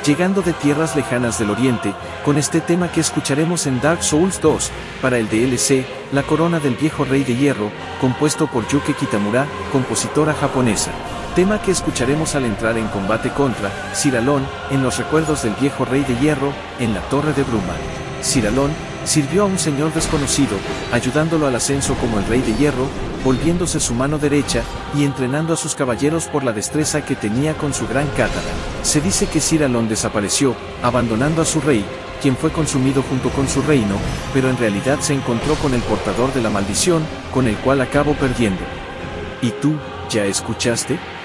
llegando de tierras lejanas del oriente, con este tema que escucharemos en Dark Souls 2, para el DLC, La Corona del Viejo Rey de Hierro, compuesto por Yuke Kitamura, compositora japonesa. Tema que escucharemos al entrar en combate contra Ciralón, en los recuerdos del Viejo Rey de Hierro, en la Torre de Bruma. Ciralón sirvió a un señor desconocido, ayudándolo al ascenso como el Rey de Hierro, volviéndose su mano derecha, y entrenando a sus caballeros por la destreza que tenía con su gran cátara. Se dice que Ciralón desapareció, abandonando a su rey, quien fue consumido junto con su reino, pero en realidad se encontró con el portador de la maldición, con el cual acabó perdiendo. ¿Y tú, ya escuchaste?